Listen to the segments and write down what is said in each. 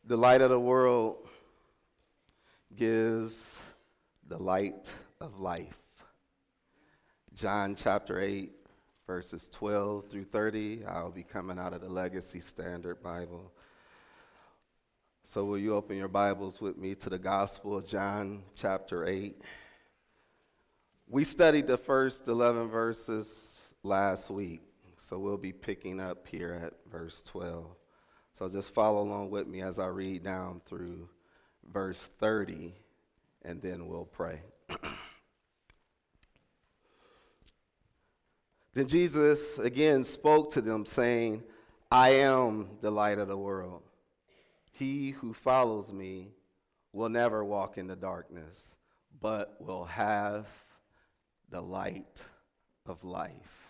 The light of the world gives the light of life. John chapter 8, verses 12 through 30. I'll be coming out of the Legacy Standard Bible. So will you open your Bibles with me to the Gospel of John chapter 8. We studied the first 11 verses last week, so we'll be picking up here at verse 12. So just follow along with me as I read down through verse 30, and then we'll pray. Then Jesus again spoke to them, saying, I am the light of the world. He who follows me will never walk in the darkness, but will have the light of life.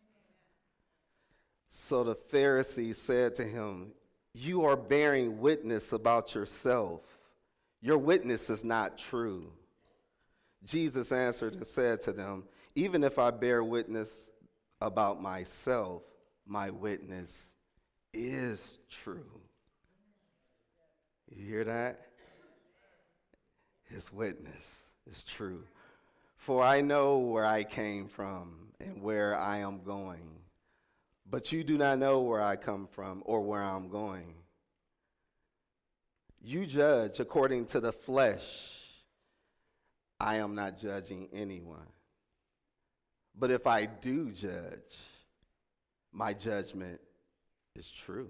So the Pharisees said to him, you are bearing witness about yourself. Your witness is not true. Jesus answered and said to them, even if I bear witness about myself, my witness is true. You hear that? His witness is true. For I know where I came from and where I am going. But you do not know where I come from or where I'm going. You judge according to the flesh. I am not judging anyone. But if I do judge, my judgment is true.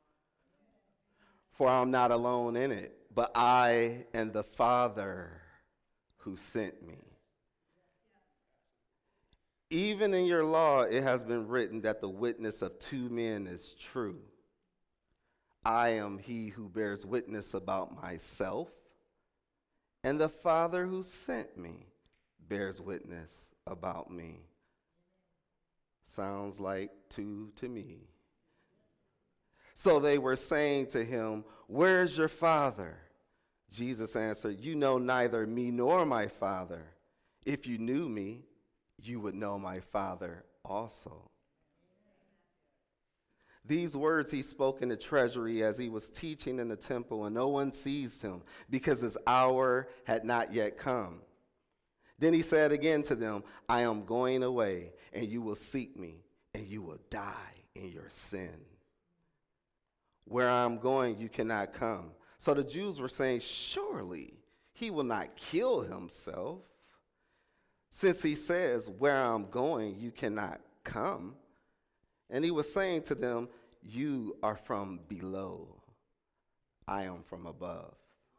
For I'm not alone in it, but I and the Father who sent me. Even in your law, it has been written that the witness of two men is true. I am he who bears witness about myself, and the Father who sent me bears witness about me. Sounds like two to me. So they were saying to him, where's your Father? Jesus answered, you know neither me nor my Father. If you knew me, you would know my Father also. These words he spoke in the treasury as he was teaching in the temple, and no one seized him because his hour had not yet come. Then he said again to them, I am going away, and you will seek me, and you will die in your sin. Where I am going, you cannot come. So the Jews were saying, surely he will not kill himself. Since he says, where I'm going, you cannot come. And he was saying to them, you are from below. I am from above.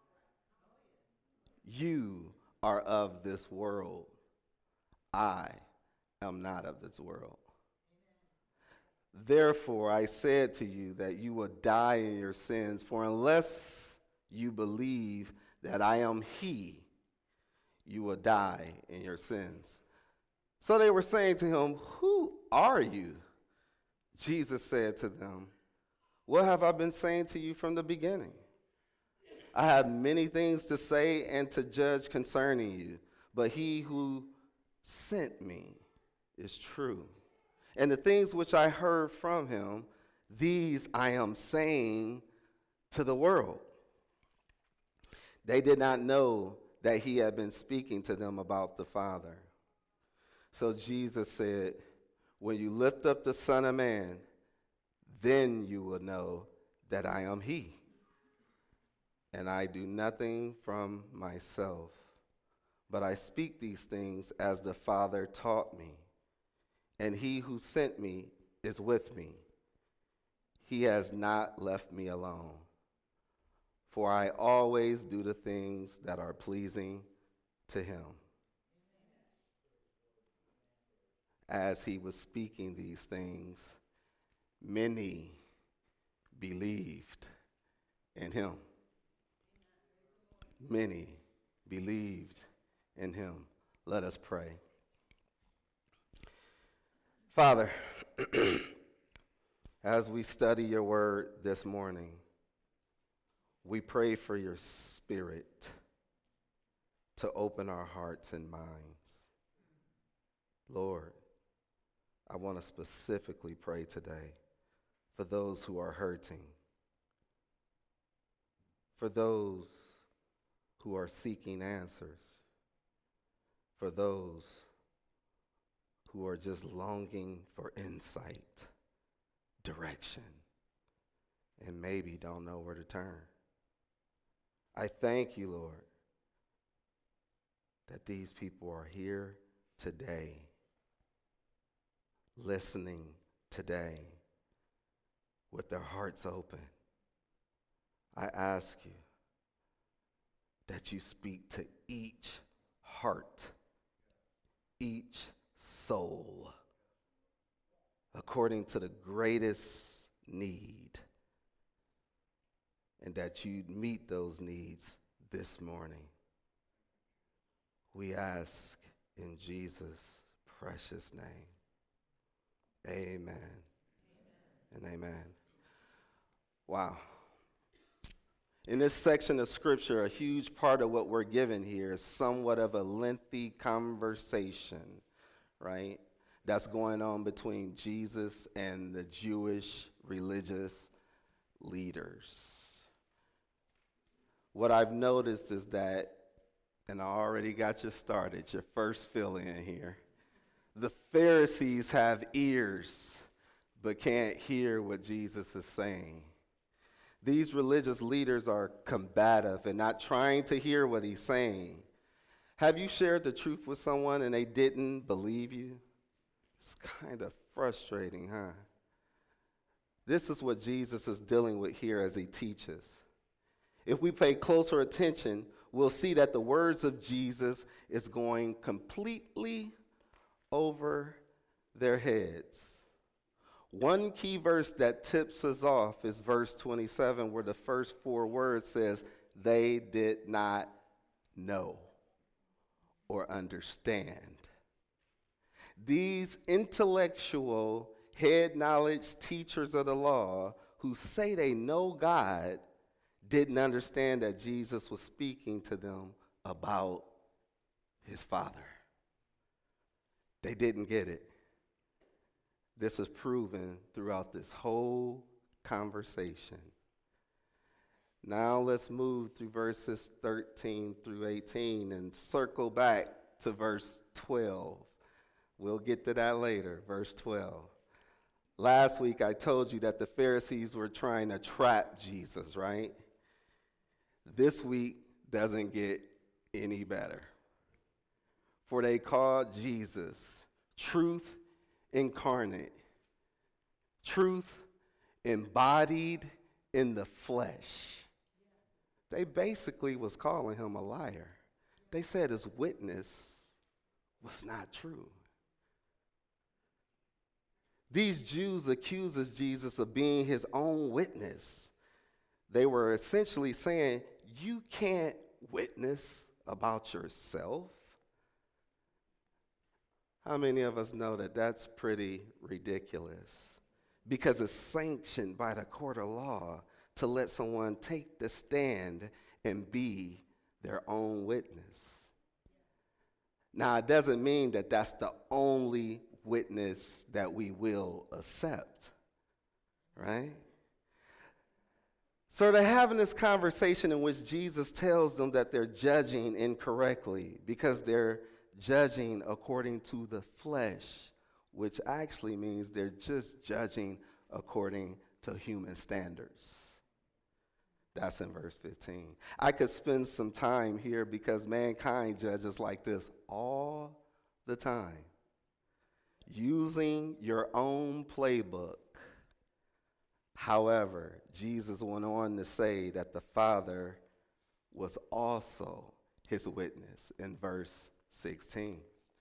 You are of this world. I am not of this world. Therefore, I said to you that you will die in your sins, for unless you believe that I am he, you will die in your sins. So they were saying to him, who are you? Jesus said to them, what have I been saying to you from the beginning? I have many things to say and to judge concerning you, but he who sent me is true. And the things which I heard from him, these I am saying to the world. They did not know that he had been speaking to them about the Father. So Jesus said, when you lift up the Son of Man, then you will know that I am he. And I do nothing from myself, but I speak these things as the Father taught me. And he who sent me is with me. He has not left me alone. For I always do the things that are pleasing to him. As he was speaking these things, many believed in him. Many believed in him. Let us pray. Father, as we study your word this morning, we pray for your Spirit to open our hearts and minds. Lord, I want to specifically pray today for those who are hurting, for those who are seeking answers, for those who are just longing for insight, direction, and maybe don't know where to turn. I thank you, Lord, that these people are here today, listening today with their hearts open. I ask you that you speak to each heart, each soul, according to the greatest need, and that you meet those needs this morning. We ask in Jesus' precious name. Amen. And amen. Wow. In this section of scripture, a huge part of what we're given here is somewhat of a lengthy conversation, right? That's going on between Jesus and the Jewish religious leaders. What I've noticed is that, and I already got you started, your first fill-in here. The Pharisees have ears, but can't hear what Jesus is saying. These religious leaders are combative and not trying to hear what he's saying. Have you shared the truth with someone and they didn't believe you? It's kind of frustrating, huh? This is what Jesus is dealing with here as he teaches. If we pay closer attention, we'll see that the words of Jesus is going completely over their heads. One key verse that tips us off is verse 27, where the first 4 words says, they did not know or understand. These intellectual, head knowledge teachers of the law who say they know God didn't understand that Jesus was speaking to them about his Father. They didn't get it. This is proven throughout this whole conversation. Now let's move through verses 13 through 18 and circle back to verse 12. We'll get to that later, verse 12. Last week I told you that the Pharisees were trying to trap Jesus, right? This week doesn't get any better. For they called Jesus truth incarnate, truth embodied in the flesh. They basically was calling him a liar. They said his witness was not true. These Jews accuses Jesus of being his own witness. They were essentially saying, you can't witness about yourself. How many of us know that that's pretty ridiculous? Because it's sanctioned by the court of law to let someone take the stand and be their own witness. Now, it doesn't mean that that's the only witness that we will accept, right? So they're having this conversation in which Jesus tells them that they're judging incorrectly because they're judging according to the flesh, which actually means they're just judging according to human standards. That's in verse 15. I could spend some time here because mankind judges like this all the time, using your own playbook. However, Jesus went on to say that the Father was also his witness in verse 16.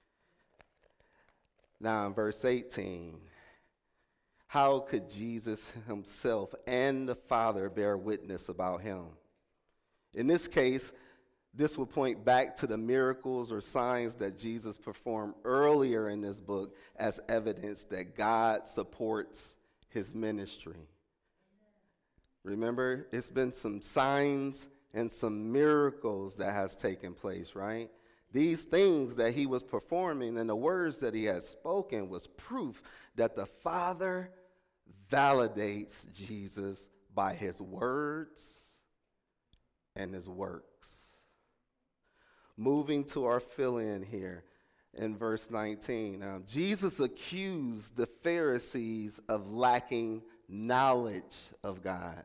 Now in verse 18, how could Jesus himself and the Father bear witness about him? In this case, this will point back to the miracles or signs that Jesus performed earlier in this book as evidence that God supports his ministry. Remember, it's been some signs and some miracles that has taken place, right? These things that he was performing and the words that he had spoken was proof that the Father validates Jesus by his words and his works. Moving to our fill-in here in verse 19. Jesus accused the Pharisees of lacking knowledge of God.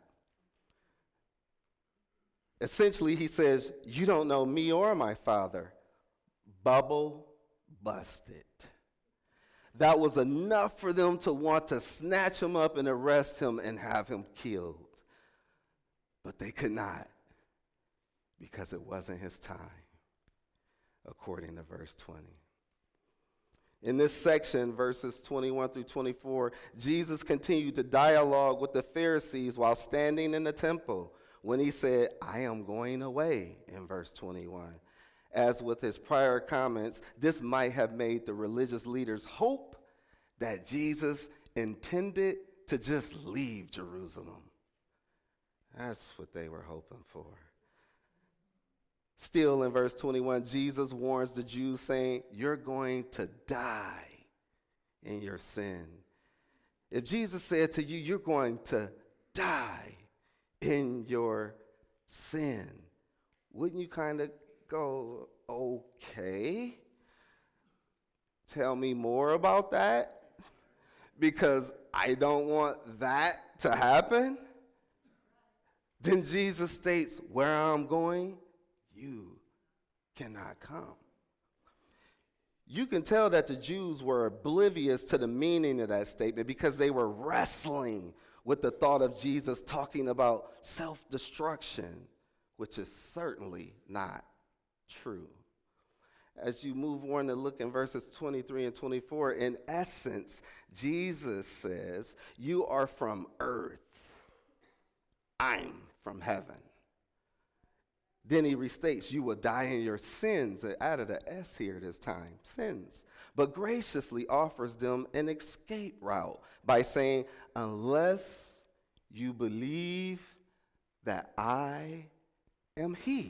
Essentially, he says, you don't know me or my Father. Bubble busted. That was enough for them to want to snatch him up and arrest him and have him killed. But they could not, because it wasn't his time, according to verse 20. In this section, verses 21 through 24, Jesus continued to dialogue with the Pharisees while standing in the temple when he said, I am going away, in verse 21. As with his prior comments, this might have made the religious leaders hope that Jesus intended to just leave Jerusalem. That's what they were hoping for. Still in verse 21, Jesus warns the Jews saying, you're going to die in your sin. If Jesus said to you, you're going to die in your sin, wouldn't you kind of go, okay, tell me more about that? Because I don't want that to happen. Then Jesus states, where I'm going, you cannot come. You can tell that the Jews were oblivious to the meaning of that statement because they were wrestling with the thought of Jesus talking about self-destruction, which is certainly not true. As you move on to look in verses 23 and 24, in essence, Jesus says, you are from earth. I'm from heaven. Then he restates, you will die in your sins. It added an S here this time, sins. But graciously offers them an escape route by saying, unless you believe that I am he.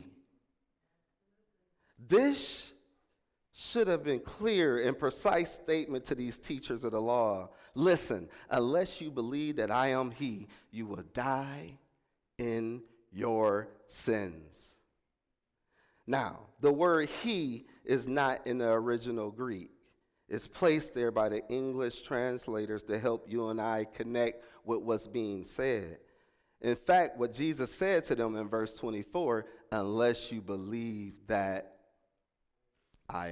This should have been clear and precise statement to these teachers of the law. Listen, unless you believe that I am he, you will die in your sins. Now, the word he is not in the original Greek. It's placed there by the English translators to help you and I connect with what's being said. In fact, what Jesus said to them in verse 24, unless you believe that I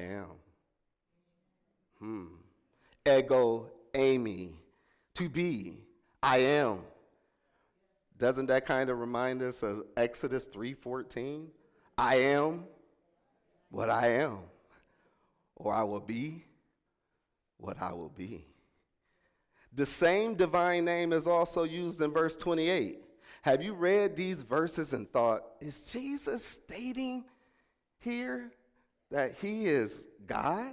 am. Ego eimi, to be, I am. Doesn't that kind of remind us of Exodus 3:14? I am what I am, or I will be what I will be. The same divine name is also used in verse 28. Have you read these verses and thought, is Jesus stating here that he is God?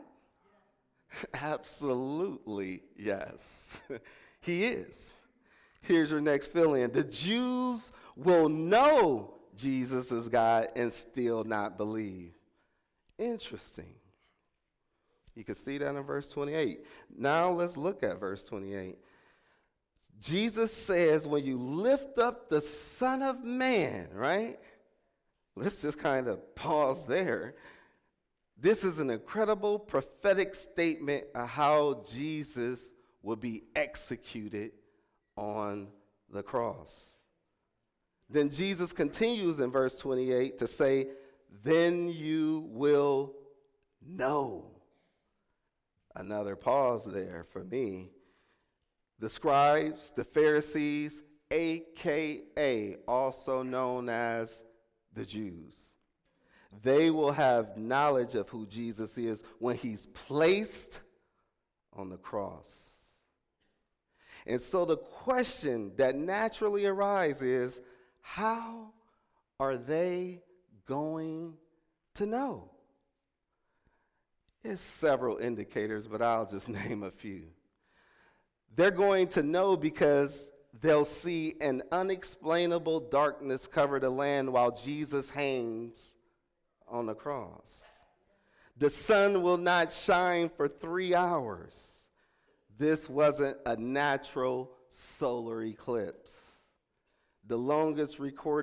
Absolutely, yes. He is. Here's your next fill-in. The Jews will know Jesus is God and still not believe. Interesting. You can see that in verse 28. Now let's look at verse 28. Jesus says, when you lift up the Son of Man, right? Let's just kind of pause there. This is an incredible prophetic statement of how Jesus will be executed on the cross. Then Jesus continues in verse 28 to say, then you will know. Another pause there for me. The scribes, the Pharisees, AKA, also known as the Jews. They will have knowledge of who Jesus is when he's placed on the cross. And so the question that naturally arises is, how are they going to know? There's several indicators, but I'll just name a few. They're going to know because they'll see an unexplainable darkness cover the land while Jesus hangs on the cross. The sun will not shine for 3 hours. This wasn't a natural solar eclipse. The longest recorded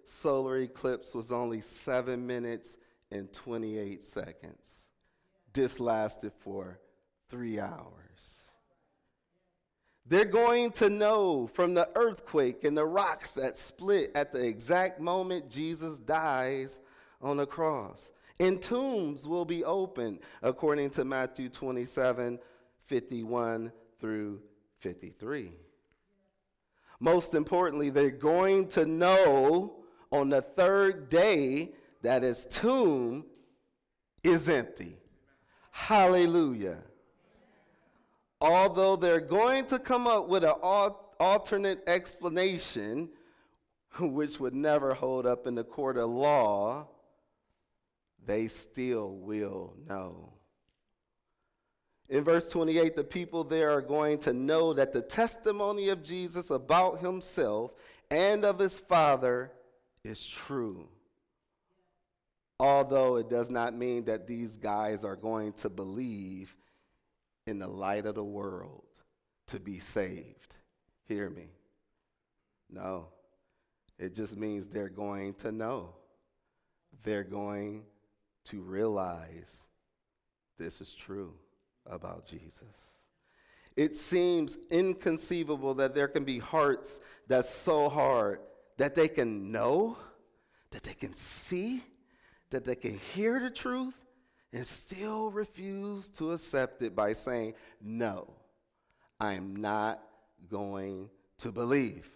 solar eclipse was only 7 minutes and 28 seconds. This lasted for 3 hours. They're going to know from the earthquake and the rocks that split at the exact moment Jesus dies on the cross. And tombs will be opened, according to Matthew 27:51 through 53. Most importantly, they're going to know on the third day that his tomb is empty. Hallelujah. Although they're going to come up with an alternate explanation, which would never hold up in the court of law, they still will know. In verse 28, the people there are going to know that the testimony of Jesus about himself and of his Father is true. Although it does not mean that these guys are going to believe in the light of the world to be saved. Hear me. No, it just means they're going to know. They're going to realize this is true about Jesus. It seems inconceivable that there can be hearts that's so hard that they can know, that they can see, that they can hear the truth and still refuse to accept it by saying, no, I'm not going to believe.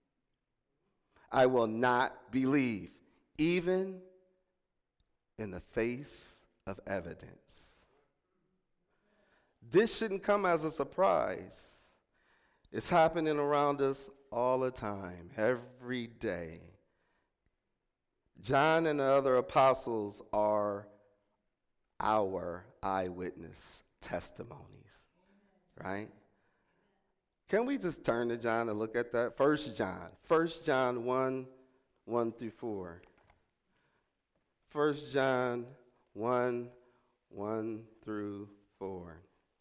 I will not believe, even in the face of evidence. This shouldn't come as a surprise. It's happening around us all the time, every day. John and the other apostles are our eyewitness testimonies, right? Can we just turn to John and look at that? 1 John 1 through 4. 1 John 1 through 4.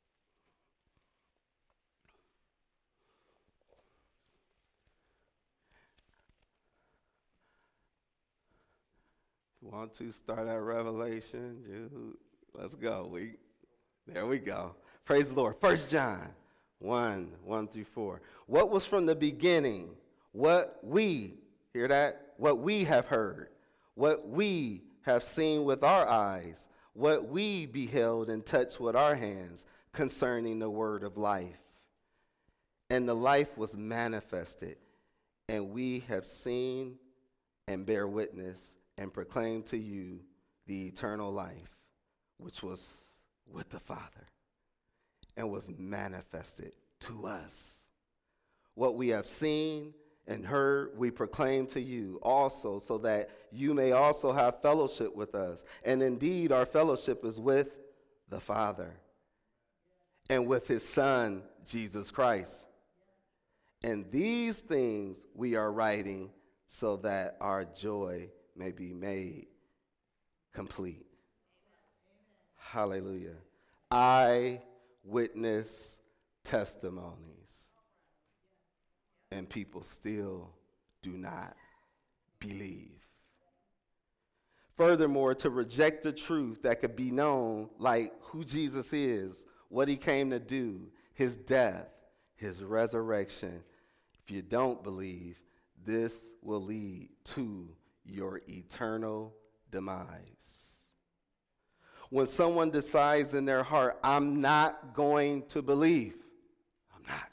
Want to start at Revelation? Let's go. There we go. Praise the Lord. 1 John 1 through 4. What was from the beginning? What we, hear that? What we have heard. What we have seen with our eyes. What we beheld and touched with our hands concerning the word of life. And the life was manifested, and we have seen and bear witness and proclaim to you the eternal life, which was with the Father and was manifested to us. What we have seen and heard, we proclaim to you also, so that you may also have fellowship with us. And indeed, our fellowship is with the Father and with his Son, Jesus Christ. And these things we are writing so that our joy may be made complete. Hallelujah. Eyewitness testimonies. And people still do not believe. Furthermore, to reject the truth that could be known, like who Jesus is, what he came to do, his death, his resurrection. If you don't believe, this will lead to your eternal demise. When someone decides in their heart, I'm not going to believe, I'm not.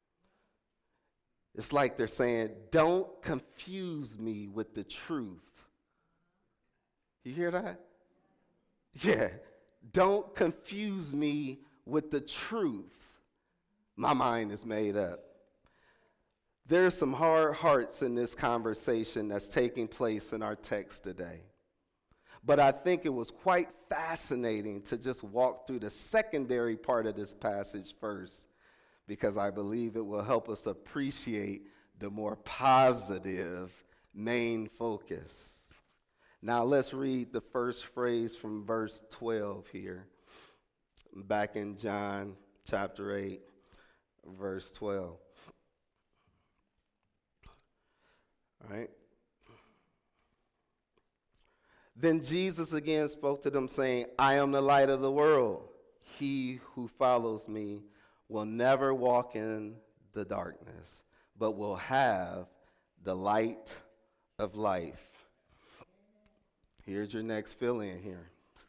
It's like they're saying, don't confuse me with the truth. You hear that? Yeah, don't confuse me with the truth. My mind is made up. There's some hard hearts in this conversation that's taking place in our text today. But I think it was quite fascinating to just walk through the secondary part of this passage first, because I believe it will help us appreciate the more positive main focus. Now let's read the first phrase from verse 12 here, back in John chapter 8, verse 12. All right. Then Jesus again spoke to them, saying, I am the light of the world. He who follows me will never walk in the darkness, but will have the light of life. Here's your next fill-in here.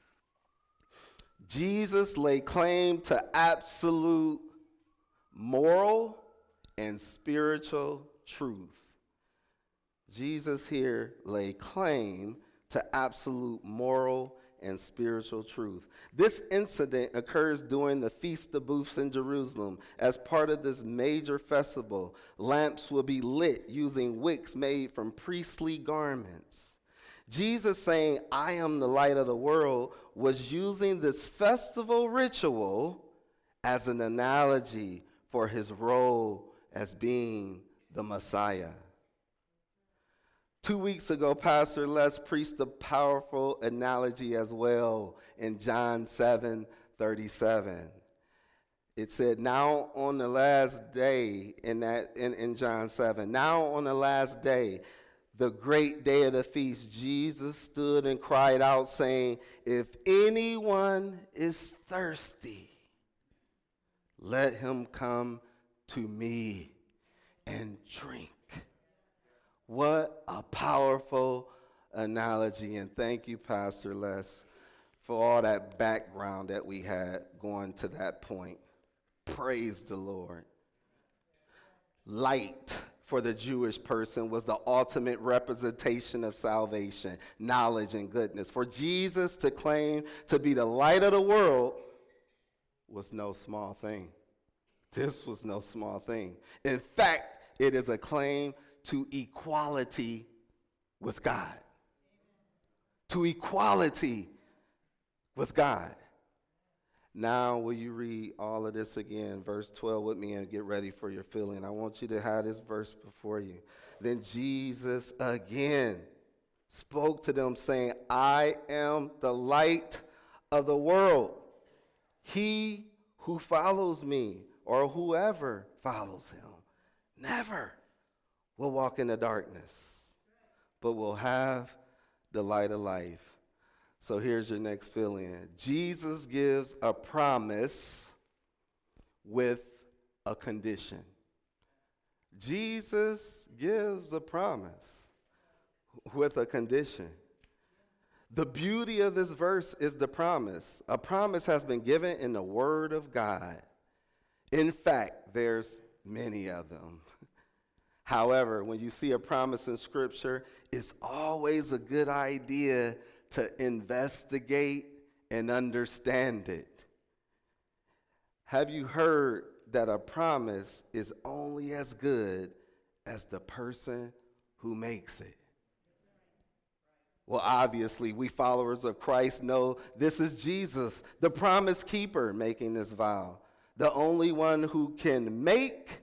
Jesus laid claim to absolute moral and spiritual truth. Jesus here laid claim to absolute moral and spiritual truth. This incident occurs during the Feast of Booths in Jerusalem. As part of this major festival, lamps will be lit using wicks made from priestly garments. Jesus saying, I am the light of the world, was using this festival ritual as an analogy for his role as being the Messiah. 2 weeks ago, Pastor Les preached a powerful analogy as well in John 7:37. It said, now on the last day, in John 7, now on the last day, the great day of the feast, Jesus stood and cried out, saying, if anyone is thirsty, let him come to me and drink. What a powerful analogy. And thank you, Pastor Les, for all that background that we had going to that point. Praise the Lord. Light for the Jewish person was the ultimate representation of salvation, knowledge, and goodness. For Jesus to claim to be the light of the world was no small thing. This was no small thing. In fact, it is a claim to equality with God. To equality with God. Now, will you read all of this again, verse 12 with me, and get ready for your filling? I want you to have this verse before you. Then Jesus again spoke to them, saying, I am the light of the world. He who follows me, or whoever follows him, never will walk in the darkness, but will have the light of life. So here's your next fill-in. Jesus gives a promise with a condition. Jesus gives a promise with a condition. The beauty of this verse is the promise. A promise has been given in the Word of God. In fact, there's many of them. However, when you see a promise in Scripture, it's always a good idea to investigate and understand it. Have you heard that a promise is only as good as the person who makes it? Well, obviously, we followers of Christ know this is Jesus, the promise keeper, making this vow, the only one who can make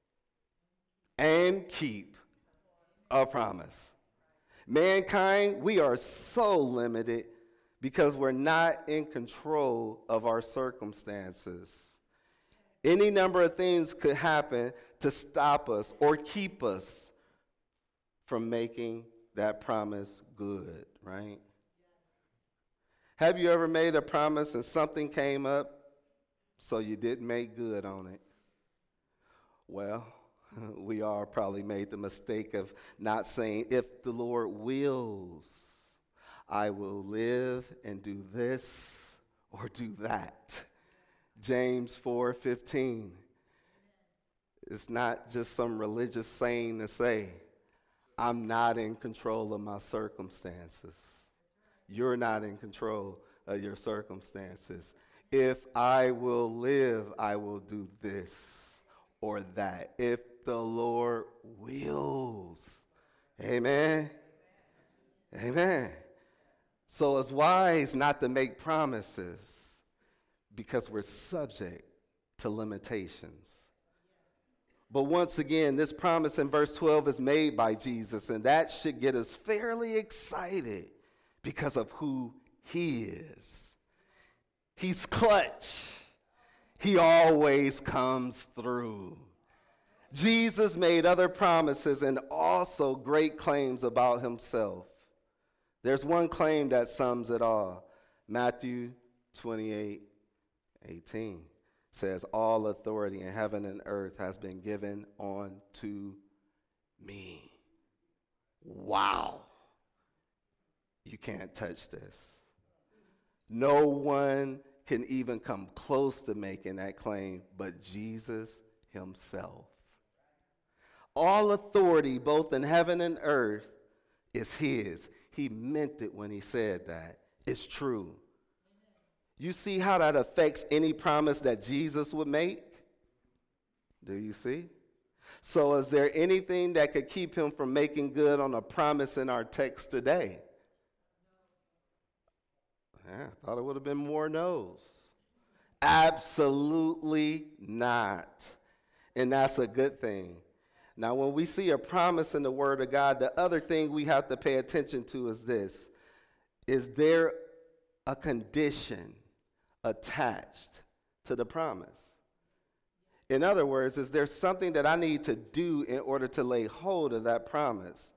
and keep a promise. Mankind, we are so limited because we're not in control of our circumstances. Any number of things could happen to stop us or keep us from making that promise good, right? Have you ever made a promise and something came up so you didn't make good on it? Well, we all probably made the mistake of not saying, if the Lord wills, I will live and do this or do that. James 4:15. It's not just some religious saying to say, I'm not in control of my circumstances. You're not in control of your circumstances. If I will live, I will do this or that. If the Lord wills. Amen. Amen. So it's wise not to make promises because we're subject to limitations. But once again, this promise in verse 12 is made by Jesus, and that should get us fairly excited because of who he is. He's clutch. He always comes through. Jesus made other promises and also great claims about himself. There's one claim that sums it all. Matthew 28:18 says, all authority in heaven and earth has been given unto me. Wow. You can't touch this. No one can even come close to making that claim but Jesus himself. All authority, both in heaven and earth, is his. He meant it when he said that. It's true. You see how that affects any promise that Jesus would make? Do you see? So is there anything that could keep him from making good on a promise in our text today? Yeah, I thought it would have been more no's. Absolutely not. And that's a good thing. Now, when we see a promise in the Word of God, the other thing we have to pay attention to is this. Is there a condition attached to the promise? In other words, is there something that I need to do in order to lay hold of that promise?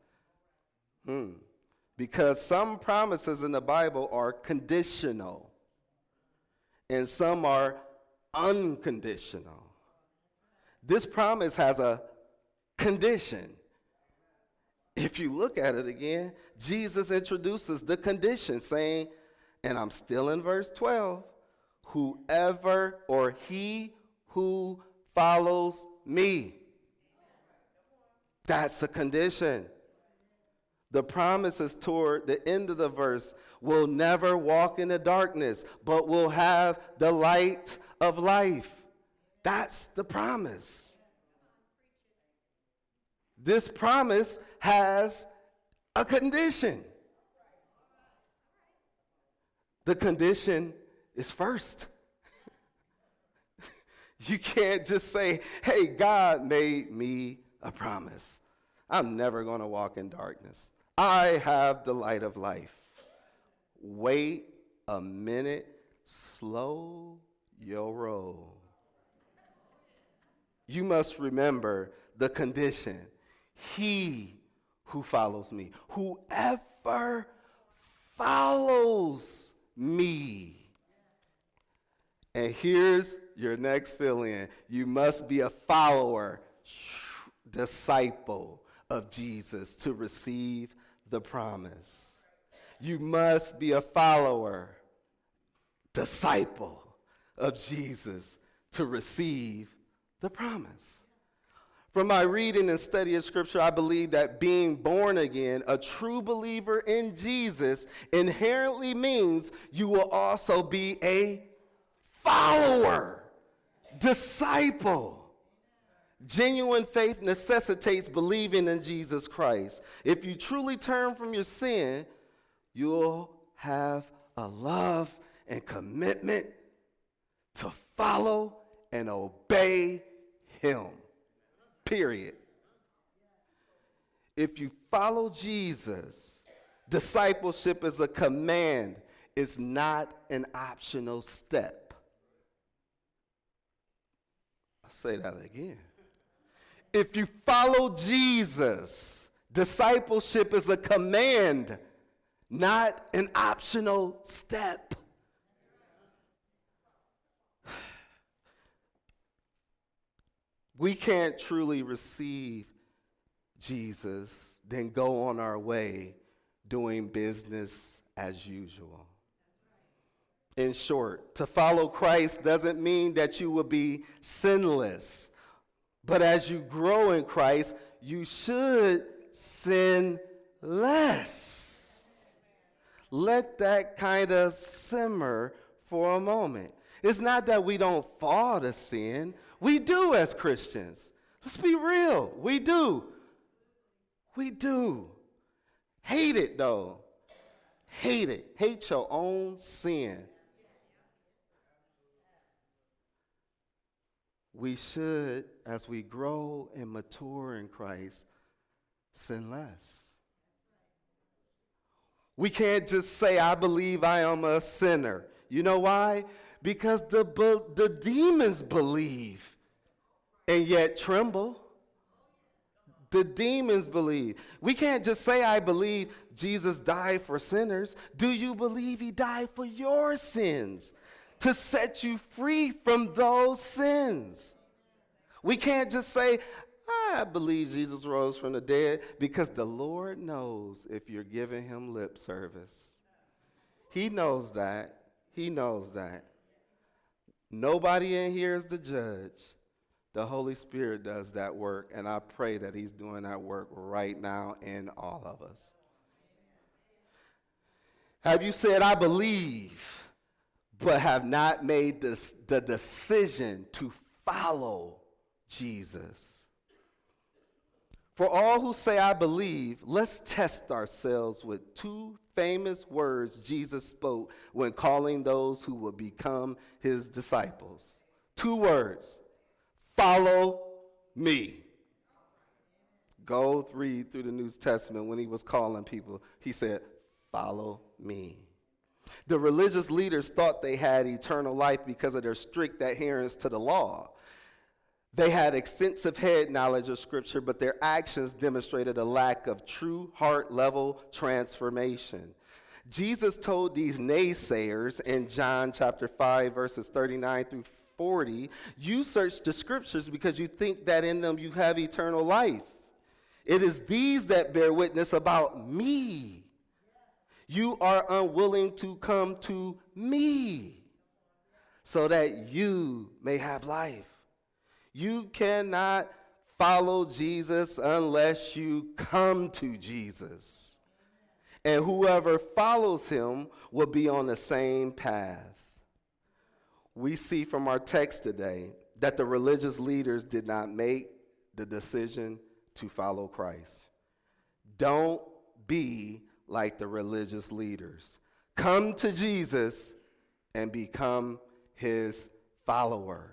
Because some promises in the Bible are conditional, and some are unconditional. This promise has a condition. If you look at it again, Jesus introduces the condition, saying, and I'm still in verse 12, whoever or he who follows me. That's a condition. The promises toward the end of the verse will never walk in the darkness, but will have the light of life. That's the promise. This promise has a condition. The condition is first. You can't just say, hey, God made me a promise. I'm never going to walk in darkness. I have the light of life. Wait a minute. Slow your roll. You must remember the condition. He who follows me. Whoever follows me. And here's your next fill-in. You must be a follower, disciple of Jesus to receive the promise. You must be a follower, disciple of Jesus to receive the promise. From my reading and study of Scripture, I believe that being born again, a true believer in Jesus, inherently means you will also be a follower, disciple. Genuine faith necessitates believing in Jesus Christ. If you truly turn from your sin, you'll have a love and commitment to follow and obey him. Period. If you follow Jesus, discipleship is a command. It's not an optional step. I'll say that again. If you follow Jesus, discipleship is a command, not an optional step. We can't truly receive Jesus, then go on our way doing business as usual. In short, to follow Christ doesn't mean that you will be sinless. But as you grow in Christ, you should sin less. Let that kind of simmer for a moment. It's not that we don't fall to sin. We do as Christians. Let's be real. We do. We do. Hate it, though. Hate it. Hate your own sin. We should, as we grow and mature in Christ, sin less. We can't just say, I believe I am a sinner. You know why? Because the demons believe and yet tremble. The demons believe. We can't just say, I believe Jesus died for sinners. Do you believe he died for your sins to set you free from those sins? We can't just say, I believe Jesus rose from the dead, because the Lord knows if you're giving him lip service. He knows that. He knows that. Nobody in here is the judge. The Holy Spirit does that work, and I pray that he's doing that work right now in all of us. Have you said, I believe, but have not made the decision to follow Jesus? For all who say, I believe, let's test ourselves with two famous words Jesus spoke when calling those who would become his disciples. Two words. Follow me. Go read through the New Testament when he was calling people. He said, follow me. The religious leaders thought they had eternal life because of their strict adherence to the law. They had extensive head knowledge of Scripture, but their actions demonstrated a lack of true heart-level transformation. Jesus told these naysayers in John chapter 5, verses 39 through 40, you search the Scriptures because you think that in them you have eternal life. It is these that bear witness about me. You are unwilling to come to me so that you may have life. You cannot follow Jesus unless you come to Jesus. And whoever follows him will be on the same path. We see from our text today that the religious leaders did not make the decision to follow Christ. Don't be like the religious leaders. Come to Jesus and become his follower.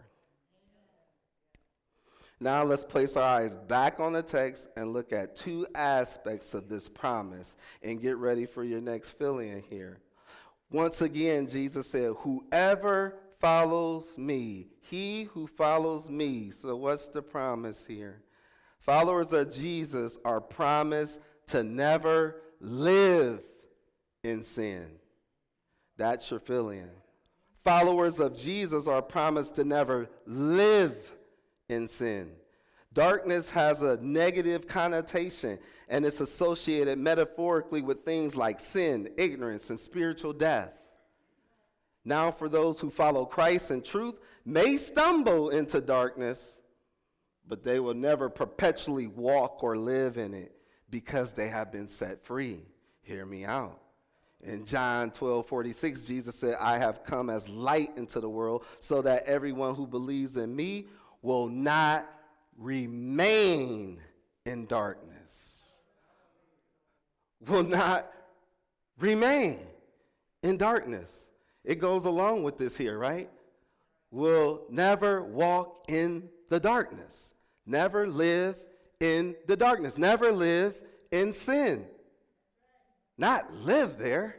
Now let's place our eyes back on the text and look at two aspects of this promise and get ready for your next fill-in here. Once again, Jesus said, whoever follows me, he who follows me. So what's the promise here? Followers of Jesus are promised to never live in sin. That's your fill-in. Followers of Jesus are promised to never live in sin. Darkness has a negative connotation, and it's associated metaphorically with things like sin, ignorance, and spiritual death. Now, for those who follow Christ in truth, may stumble into darkness, but they will never perpetually walk or live in it because they have been set free. Hear me out. In John 12:46, Jesus said, I have come as light into the world so that everyone who believes in me will not remain in darkness. Will not remain in darkness. It goes along with this here, right? Will never walk in the darkness. Never live in the darkness. Never live in sin. Not live there.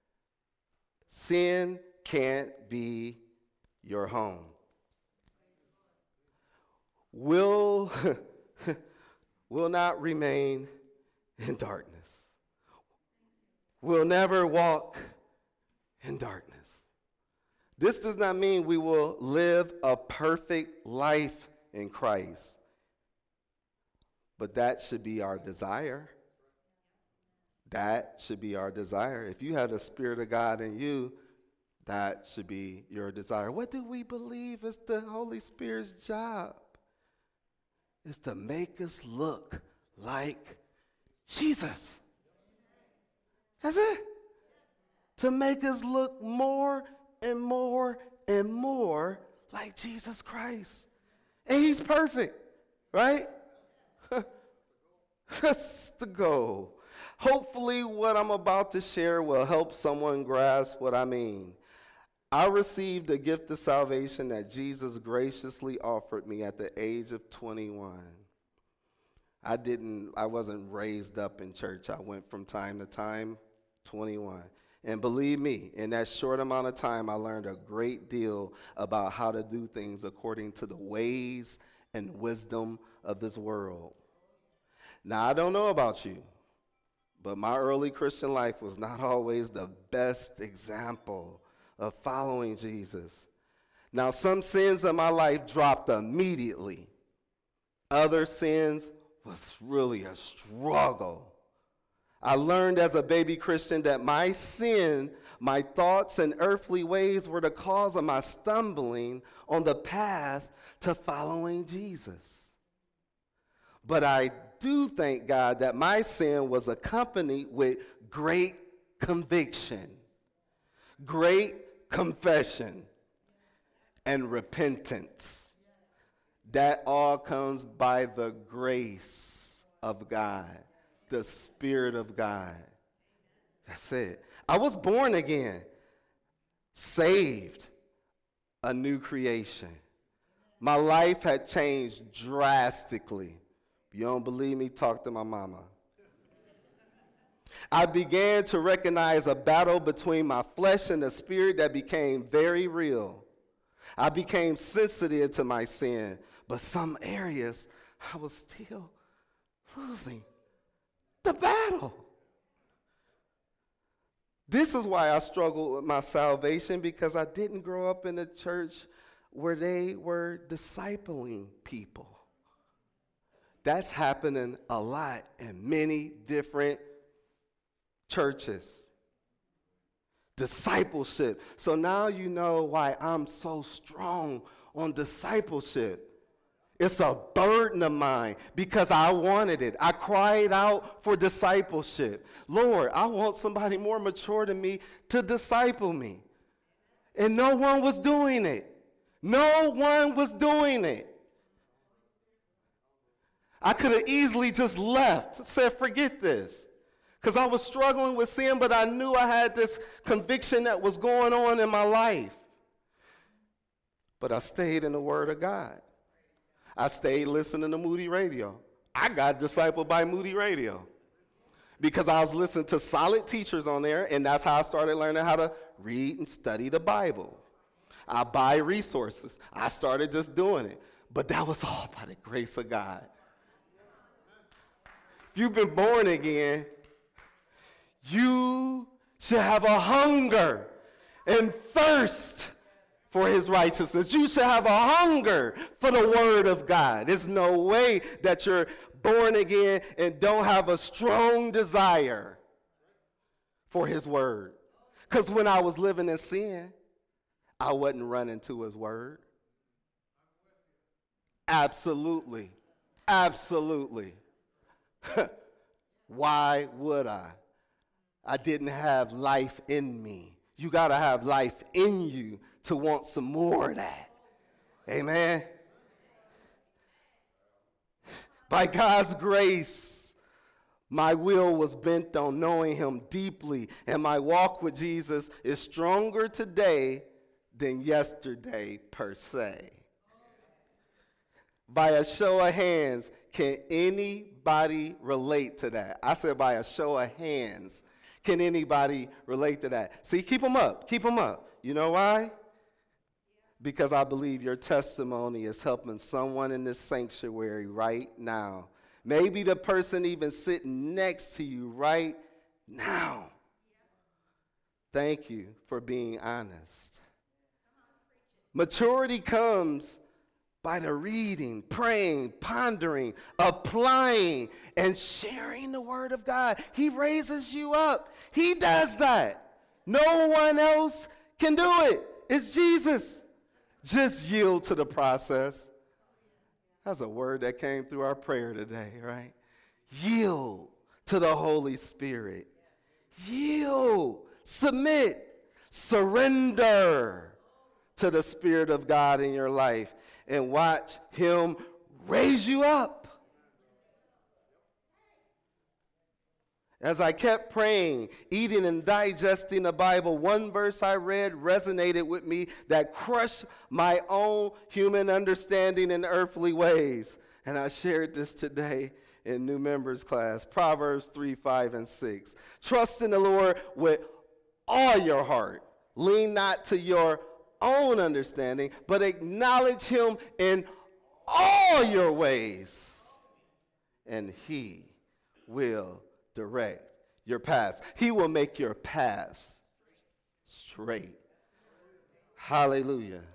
Sin can't be your home. Will not remain in darkness. Will never walk in darkness. This does not mean we will live a perfect life in Christ, but that should be our desire. That should be our desire. If you have the Spirit of God in you, that should be your desire. What do we believe is the Holy Spirit's job? Is to make us look like Jesus. That's it. To make us look more and more and more like Jesus Christ. And he's perfect, right? That's the goal. Hopefully what I'm about to share will help someone grasp what I mean. I received the gift of salvation that Jesus graciously offered me at the age of 21. I wasn't raised up in church. I went from time to time, 21. And believe me, in that short amount of time, I learned a great deal about how to do things according to the ways and wisdom of this world. Now, I don't know about you, but my early Christian life was not always the best example of following Jesus. Now, some sins in my life dropped immediately. Other sins was really a struggle. I learned as a baby Christian that my sin, my thoughts and earthly ways were the cause of my stumbling on the path to following Jesus. But I do thank God that my sin was accompanied with great conviction, great confession, and repentance. That all comes by the grace of God, the Spirit of God. That's it. I was born again, saved, a new creation. My life had changed drastically. If you don't believe me, talk to my mama. I began to recognize a battle between my flesh and the spirit that became very real. I became sensitive to my sin, but some areas I was still losing the battle. This is why I struggled with my salvation, because I didn't grow up in a church where they were discipling people. That's happening a lot in many different churches. Discipleship. So now you know why I'm so strong on discipleship. It's a burden of mine because I wanted it. I cried out for discipleship. Lord, I want somebody more mature than me to disciple me. And no one was doing it. No one was doing it. I could have easily just left, said, forget this. Because I was struggling with sin, but I knew I had this conviction that was going on in my life. But I stayed in the Word of God. I stayed listening to Moody Radio. I got discipled by Moody Radio because I was listening to solid teachers on there, and that's how I started learning how to read and study the Bible. I buy resources. I started just doing it. But that was all by the grace of God. If you've been born again, you should have a hunger and thirst for his righteousness. You should have a hunger for the word of God. There's no way that you're born again and don't have a strong desire for his word. Because when I was living in sin, I wasn't running to his word. Absolutely. Absolutely. Why would I? I didn't have life in me. You got to have life in you to want some more of that. Amen. By God's grace, my will was bent on knowing him deeply, and my walk with Jesus is stronger today than yesterday per se. By a show of hands, can anybody relate to that? I said by a show of hands. Can anybody relate to that? See, keep them up. Keep them up. You know why? Because I believe your testimony is helping someone in this sanctuary right now. Maybe the person even sitting next to you right now. Thank you for being honest. Maturity comes by the reading, praying, pondering, applying, and sharing the word of God. He raises you up. He does that. No one else can do it. It's Jesus. Just yield to the process. That's a word that came through our prayer today, right? Yield to the Holy Spirit. Yield, submit, surrender to the Spirit of God in your life. And watch him raise you up. As I kept praying, eating and digesting the Bible, one verse I read resonated with me that crushed my own human understanding in earthly ways. And I shared this today in new members class, Proverbs 3, 5, and 6. Trust in the Lord with all your heart. Lean not to your own understanding, but acknowledge him in all your ways, and he will direct your paths. He will make your paths straight. Hallelujah.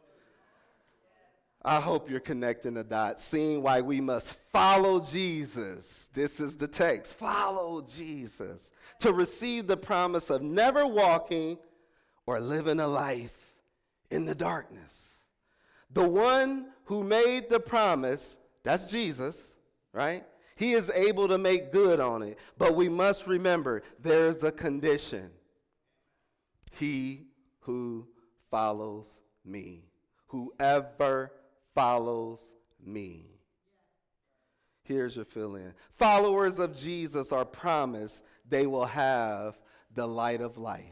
I hope you're connecting the dots, seeing why we must follow Jesus. This is the text. Follow Jesus to receive the promise of never walking or living a life in the darkness. The one who made the promise, that's Jesus, right? He is able to make good on it. But we must remember there's a condition. He who follows me. Whoever follows me. Here's your fill-in. Followers of Jesus are promised they will have the light of life.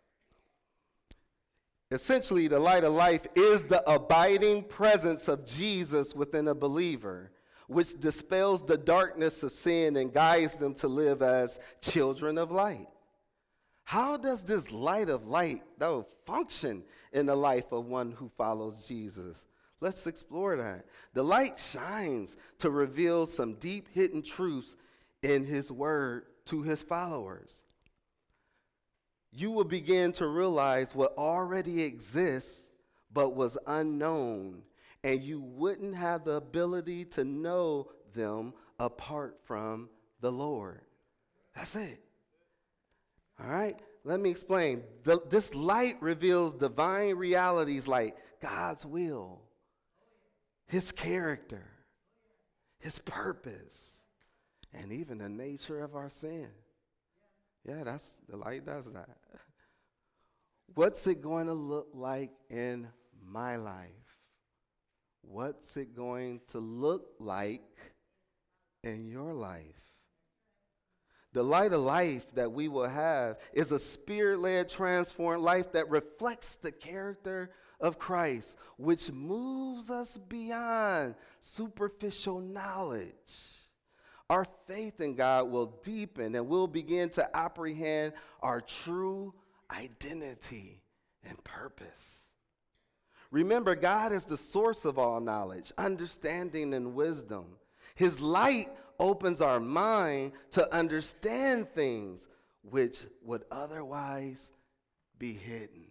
Essentially, the light of life is the abiding presence of Jesus within a believer, which dispels the darkness of sin and guides them to live as children of light. How does this light of light, though, function in the life of one who follows Jesus? Let's explore that. The light shines to reveal some deep hidden truths in his word to his followers. You will begin to realize what already exists but was unknown, and you wouldn't have the ability to know them apart from the Lord. That's it. All right, let me explain. This light reveals divine realities like God's will, his character, his purpose, and even the nature of our sin. Yeah, the light does that. What's it going to look like in my life? What's it going to look like in your life? The light of life that we will have is a spirit-led, transformed life that reflects the character of Christ, which moves us beyond superficial knowledge. Our faith in God will deepen and we'll begin to apprehend our true identity and purpose. Remember, God is the source of all knowledge, understanding, and wisdom. His light opens our mind to understand things which would otherwise be hidden.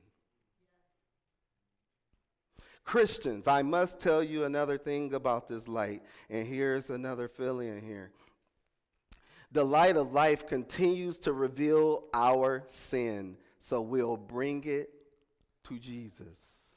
Christians, I must tell you another thing about this light, and here's another fill-in here. The light of life continues to reveal our sin, so we'll bring it to Jesus.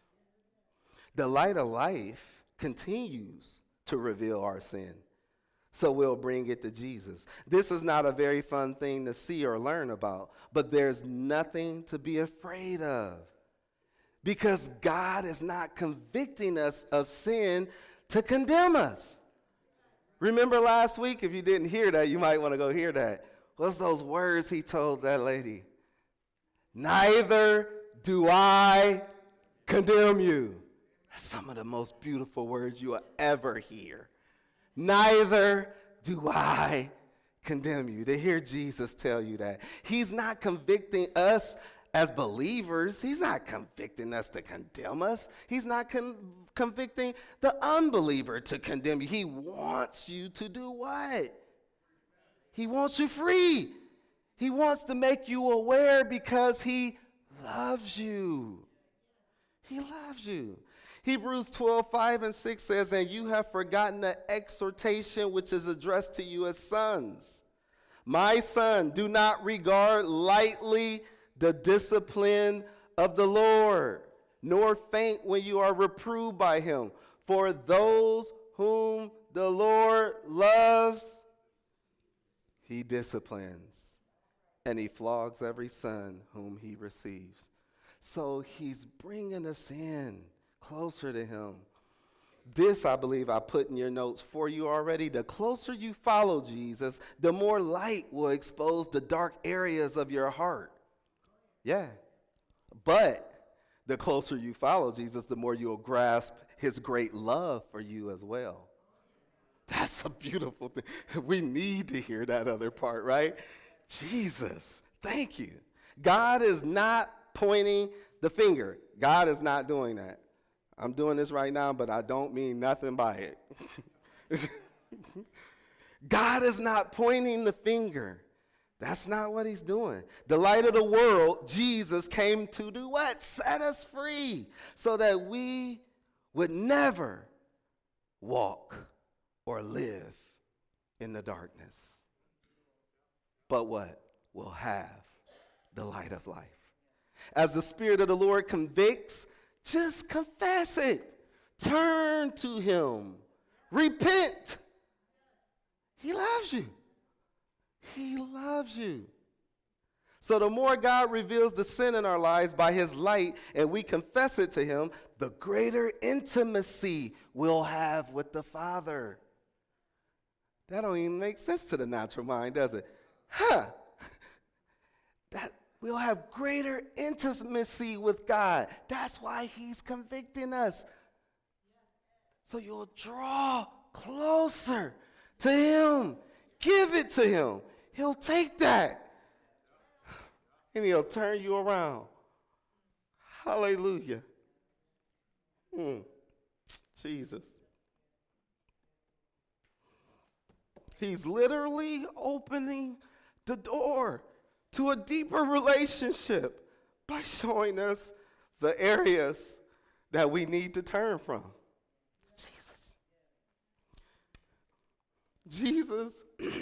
The light of life continues to reveal our sin, so we'll bring it to Jesus. This is not a very fun thing to see or learn about, but there's nothing to be afraid of, because God is not convicting us of sin to condemn us. Remember last week? If you didn't hear that, you might want to go hear that. What's those words he told that lady? Neither do I condemn you. That's some of the most beautiful words you will ever hear. Neither do I condemn you. To hear Jesus tell you that. He's not convicting us as believers. He's not convicting us to condemn us. He's not convicting the unbeliever to condemn you. He wants you to do what? He wants you free. He wants to make you aware because he loves you. He loves you. Hebrews 12:5-6 says, and you have forgotten the exhortation which is addressed to you as sons. My son, do not regard lightly the discipline of the Lord, nor faint when you are reproved by him. For those whom the Lord loves, he disciplines, and he flogs every son whom he receives. So he's bringing us in closer to him. This, I believe, I put in your notes for you already. The closer you follow Jesus, the more light will expose the dark areas of your heart. Yeah. But the closer you follow Jesus, the more you'll grasp his great love for you as well. That's a beautiful thing. We need to hear that other part, right? Jesus, thank you. God is not pointing the finger. God is not doing that. I'm doing this right now, but I don't mean nothing by it. God is not pointing the finger. That's not what he's doing. The light of the world, Jesus, came to do what? Set us free so that we would never walk or live in the darkness. But what? We'll have the light of life. As the Spirit of the Lord convicts, just confess it. Turn to him. Repent. He loves you. He loves you. So the more God reveals the sin in our lives by his light and we confess it to him, the greater intimacy we'll have with the Father. That don't even make sense to the natural mind, does it? That we'll have greater intimacy with God. That's why he's convicting us. So you'll draw closer to him. Give it to him. He'll take that. And he'll turn you around. Hallelujah. Jesus. He's literally opening the door to a deeper relationship by showing us the areas that we need to turn from. Jesus.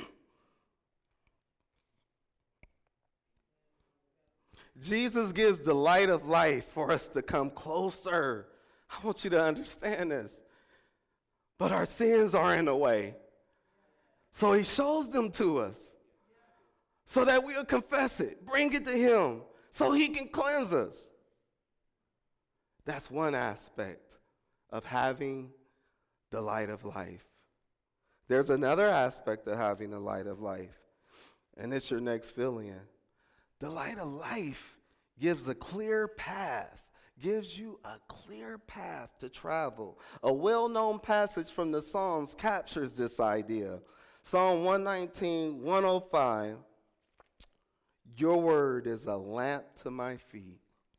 Jesus gives the light of life for us to come closer. I want you to understand this. But our sins are in the way. So he shows them to us so that we'll confess it, bring it to him so he can cleanse us. That's one aspect of having the light of life. There's another aspect of having the light of life, and it's your next fill-in. The light of life gives a clear path, gives you a clear path to travel. A well-known passage from the Psalms captures this idea. Psalm 119, 105, your word is a lamp to my feet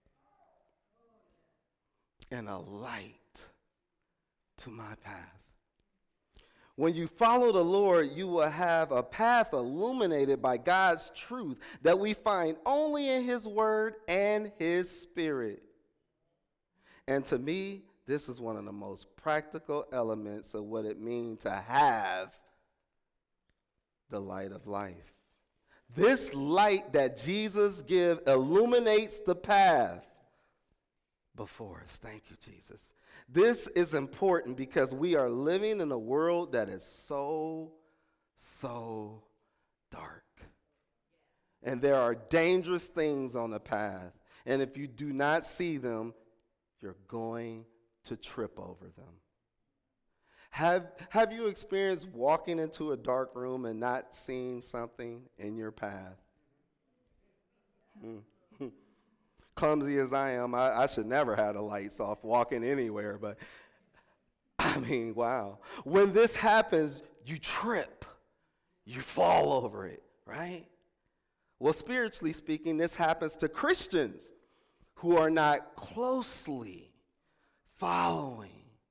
and a light to my path. When you follow the Lord, you will have a path illuminated by God's truth that we find only in his word and his spirit. And to me, this is one of the most practical elements of what it means to have the light of life. This light that Jesus gives illuminates the path before us. Thank you, Jesus. This is important because we are living in a world that is so dark. And there are dangerous things on the path. And if you do not see them, you're going to trip over them. Have you experienced walking into a dark room and not seeing something in your path? Clumsy as I am, I should never have the lights off walking anywhere, but I mean, wow. When this happens, you trip. You fall over it, right? Well, spiritually speaking, this happens to Christians who are not closely following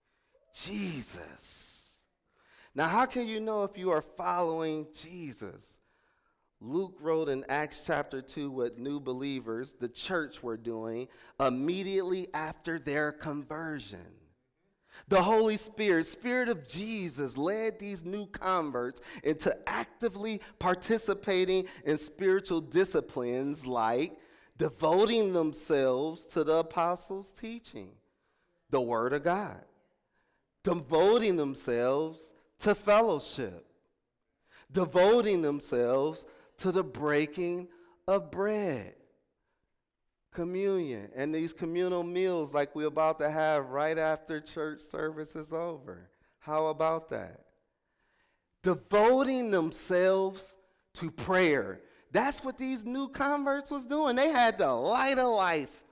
Jesus. Now, how can you know if you are following Jesus? Luke wrote in Acts chapter 2 what new believers, the church, were doing immediately after their conversion. The Holy Spirit, Spirit of Jesus, led these new converts into actively participating in spiritual disciplines like devoting themselves to the apostles' teaching, the Word of God, devoting themselves to fellowship, devoting themselves to the breaking of bread, communion, and these communal meals like we're about to have right after church service is over. How about that? Devoting themselves to prayer. That's what these new converts was doing. They had the light of life.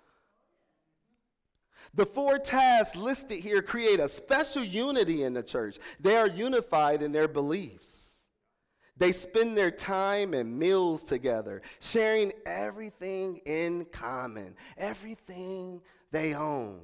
The 4 tasks listed here create a special unity in the church. They are unified in their beliefs. They spend their time and meals together, sharing everything in common. Everything they own.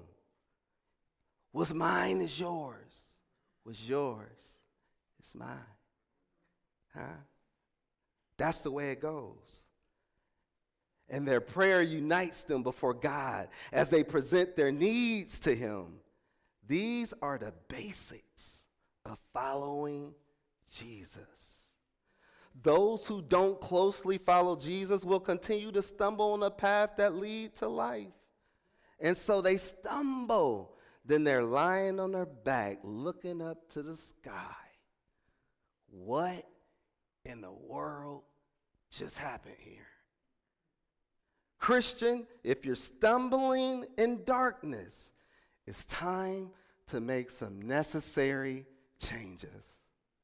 What's mine is yours. What's yours is mine. Huh? That's the way it goes. And their prayer unites them before God as they present their needs to him. These are the basics of following Jesus. Those who don't closely follow Jesus will continue to stumble on a path that leads to life. And so they stumble. Then they're lying on their back looking up to the sky. What in the world just happened here? Christian, if you're stumbling in darkness, it's time to make some necessary changes.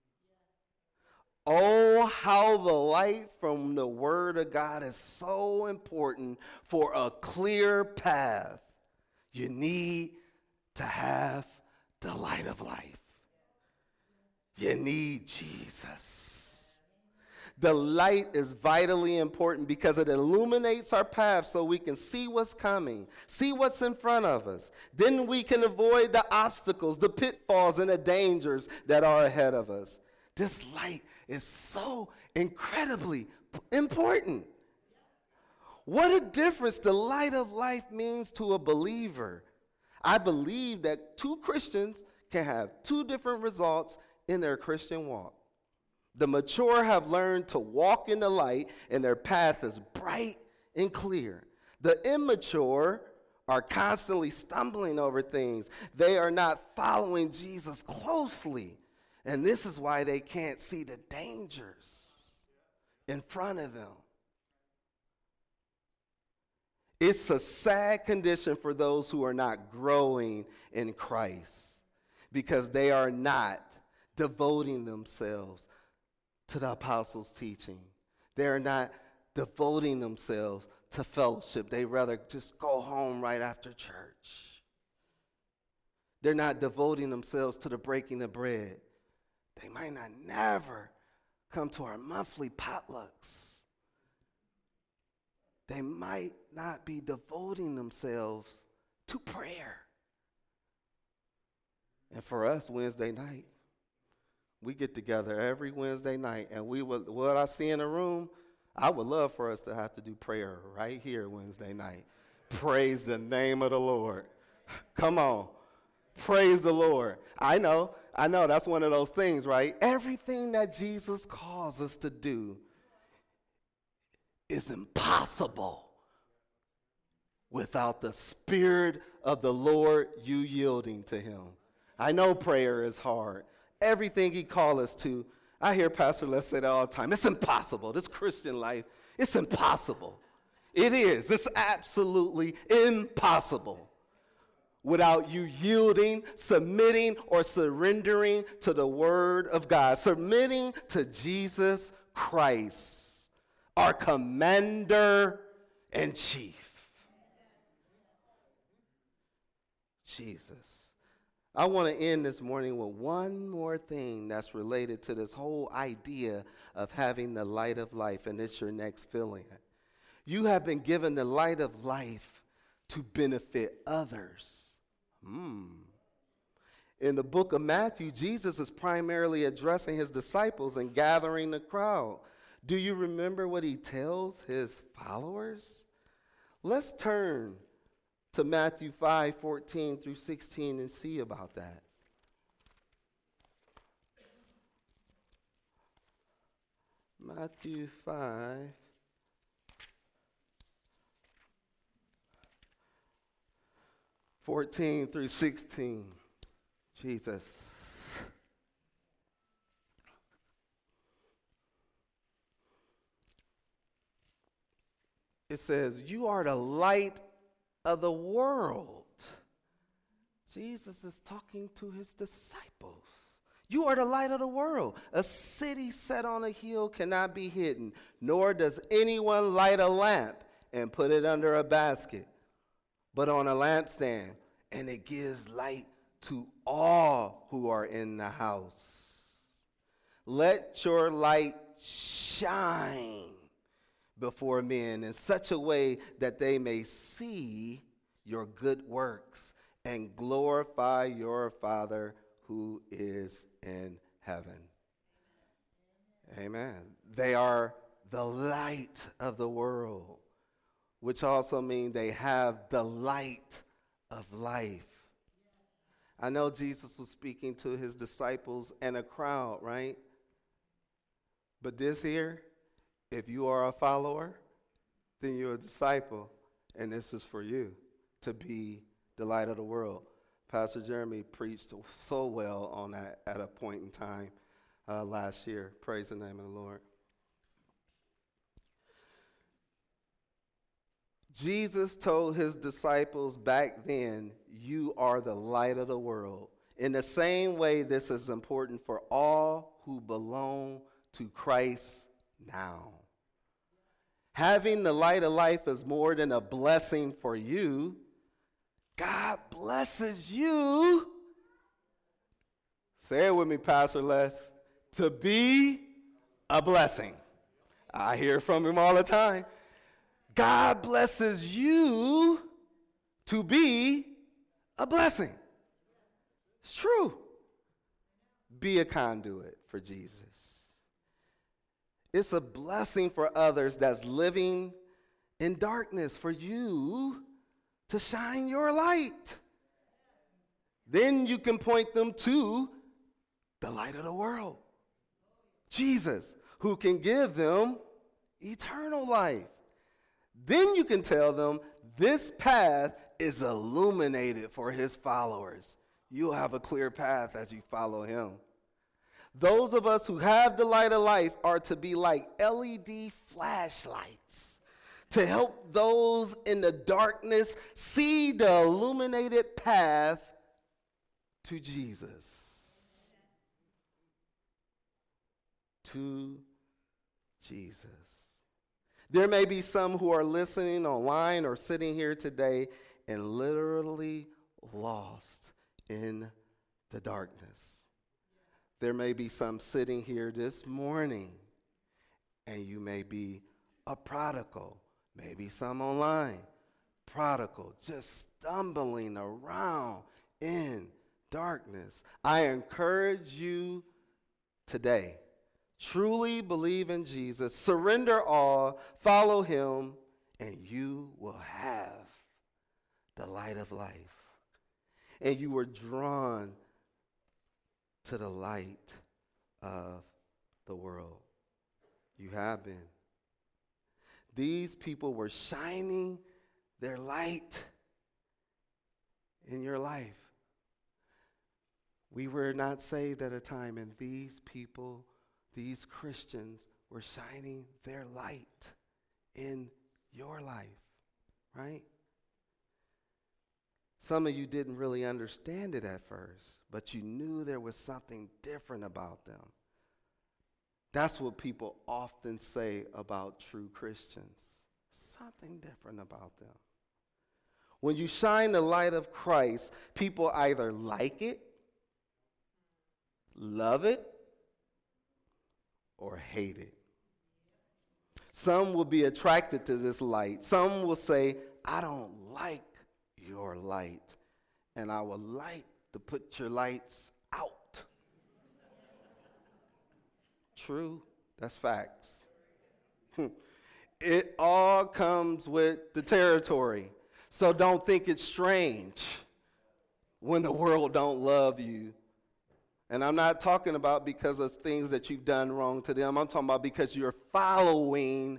Oh, how the light from the Word of God is so important for a clear path. You need to have the light of life. You need Jesus. The light is vitally important because it illuminates our path so we can see what's coming, see what's in front of us. Then we can avoid the obstacles, the pitfalls, and the dangers that are ahead of us. This light is so incredibly important. What a difference the light of life means to a believer. I believe that two Christians can have two different results in their Christian walk. The mature have learned to walk in the light, and their path is bright and clear. The immature are constantly stumbling over things. They are not following Jesus closely. And this is why they can't see the dangers in front of them. It's a sad condition for those who are not growing in Christ because they are not devoting themselves to the apostles' teaching. They are not devoting themselves to fellowship. They rather just go home right after church. They're not devoting themselves to the breaking of bread. They might not never come to our monthly potlucks. They might not be devoting themselves to prayer. And for us, Wednesday night, we get together every Wednesday night, and what I see in the room, I would love for us to have to do prayer right here Wednesday night. Praise the name of the Lord. Come on. Praise the Lord. I know, that's one of those things, right? Everything that Jesus calls us to do is impossible without the Spirit of the Lord you yielding to him. I know prayer is hard. Everything he calls us to, I hear Pastor Les say that all the time. It's impossible. This Christian life, it's impossible. It is. It's absolutely impossible without you yielding, submitting, or surrendering to the Word of God. Submitting to Jesus Christ, our commander-in-chief. Jesus. I want to end this morning with one more thing that's related to this whole idea of having the light of life, and it's your next filling. You have been given the light of life to benefit others. In the book of Matthew, Jesus is primarily addressing his disciples and gathering the crowd. Do you remember what he tells his followers? Let's turn to Matthew 5:14 through 16 and see about that. Matthew 5:14 through 16. Jesus. It says, "You are the light of the world." Jesus is talking to his disciples. You are the light of the world. A city set on a hill cannot be hidden, nor does anyone light a lamp and put it under a basket, but on a lampstand, and it gives light to all who are in the house. Let your light shine before men in such a way that they may see your good works and glorify your Father who is in heaven. Amen. They are the light of the world, which also means they have the light of life. I know Jesus was speaking to his disciples and a crowd, right? But this here, if you are a follower, then you're a disciple, and this is for you to be the light of the world. Pastor Jeremy preached so well on that at a point in time last year. Praise the name of the Lord. Jesus told his disciples back then, you are the light of the world. In the same way, this is important for all who belong to Christ now. Having the light of life is more than a blessing for you. God blesses you. Say it with me, Pastor Les. To be a blessing. I hear from him all the time. God blesses you to be a blessing. It's true. Be a conduit for Jesus. It's a blessing for others that's living in darkness for you to shine your light. Then you can point them to the light of the world, Jesus, who can give them eternal life. Then you can tell them this path is illuminated for his followers. You'll have a clear path as you follow him. Those of us who have the light of life are to be like LED flashlights to help those in the darkness see the illuminated path to Jesus. To Jesus. There may be some who are listening online or sitting here today and literally lost in the darkness. There may be some sitting here this morning and you may be a prodigal, maybe some online, prodigal, just stumbling around in darkness. I encourage you today. Truly believe in Jesus, surrender all, follow him, and you will have the light of life. And you were drawn to the light of the world. You have been. These people were shining their light in your life. We were not saved at a time, and these people, these Christians, were shining their light in your life, right? Some of you didn't really understand it at first, but you knew there was something different about them. That's what people often say about true Christians. Something different about them. When you shine the light of Christ, people either like it, love it, or hate it. Some will be attracted to this light. Some will say, I don't like your light, and I would like to put your lights out. True, that's facts. It all comes with the territory. So don't think it's strange when the world don't love you. And I'm not talking about because of things that you've done wrong to them. I'm talking about because you're following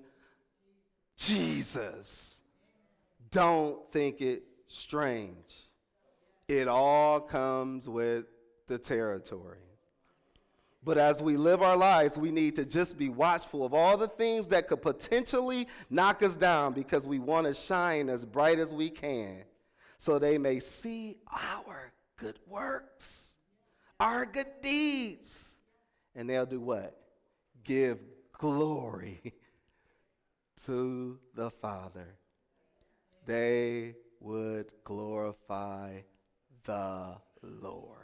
Jesus. Don't think it strange. It all comes with the territory. But as we live our lives, we need to just be watchful of all the things that could potentially knock us down, because we want to shine as bright as we can so they may see our good works, our good deeds. And they'll do what? Give glory to the Father. They would glorify the Lord.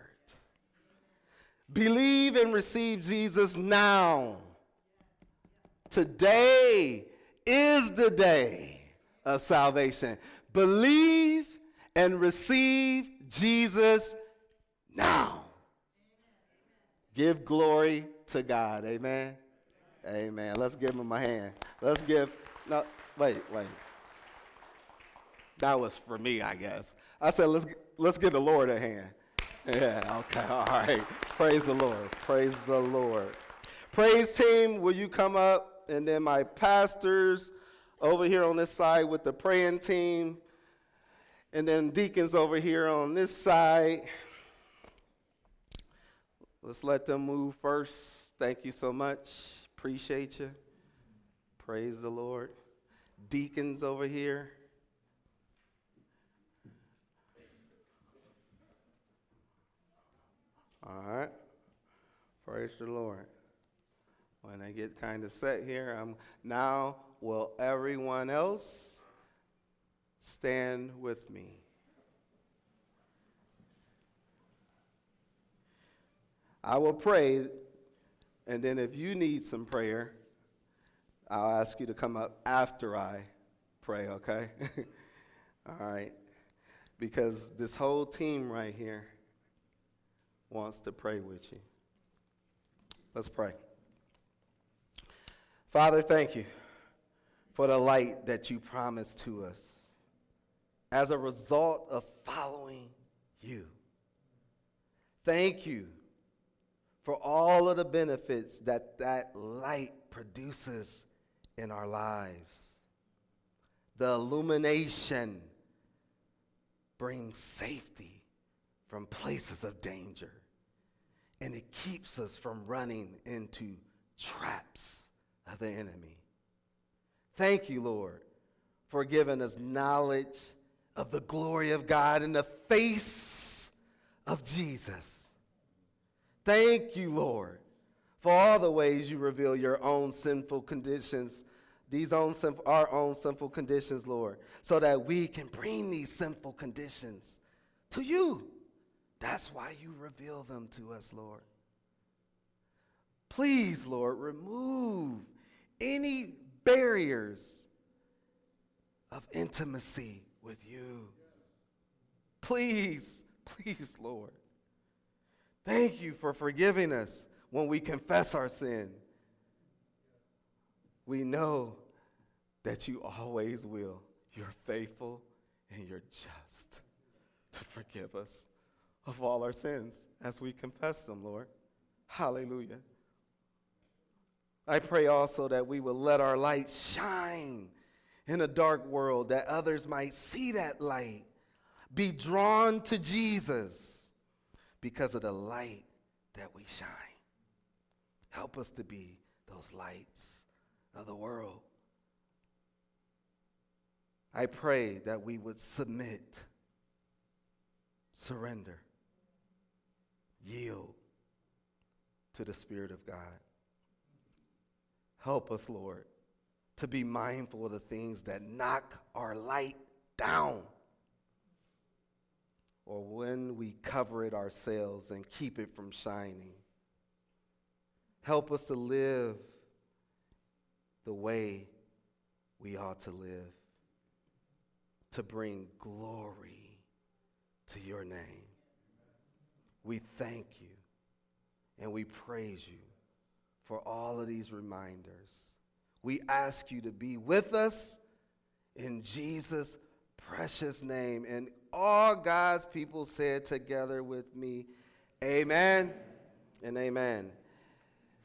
Believe and receive Jesus now. Today is the day of salvation. Believe and receive Jesus now. Give glory to God. Amen. Amen. Let's give him a hand. Let's give, no, wait. That was for me, I guess. I said, let's give the Lord a hand. Yeah, okay, all right. Praise the Lord. Praise the Lord. Praise team, will you come up? And then my pastors over here on this side with the praying team. And then deacons over here on this side. Let's let them move first. Thank you so much. Appreciate you. Praise the Lord. Deacons over here. All right. Praise the Lord. When I get kind of set here, now will everyone else stand with me? I will pray, and then if you need some prayer, I'll ask you to come up after I pray, okay? All right. Because this whole team right here wants to pray with you. Let's pray. Father, thank you for the light that you promised to us as a result of following you. Thank you for all of the benefits that that light produces in our lives. The illumination brings safety from places of danger, and it keeps us from running into traps of the enemy. Thank you, Lord, for giving us knowledge of the glory of God in the face of Jesus. Thank you, Lord, for all the ways you reveal your own sinful conditions, our own sinful conditions, Lord, so that we can bring these sinful conditions to you. That's why you reveal them to us, Lord. Please, Lord, remove any barriers of intimacy with you. Please, Lord. Thank you for forgiving us when we confess our sin. We know that you always will. You're faithful and you're just to forgive us of all our sins as we confess them, Lord. Hallelujah. I pray also that we will let our light shine in a dark world, that others might see that light, be drawn to Jesus because of the light that we shine. Help us to be those lights of the world. I pray that we would submit, surrender, yield to the Spirit of God. Help us, Lord, to be mindful of the things that knock our light down, or when we cover it ourselves and keep it from shining. Help us to live the way we ought to live, to bring glory to your name. We thank you and we praise you for all of these reminders. We ask you to be with us in Jesus' precious name. And all God's people said together with me, amen and amen.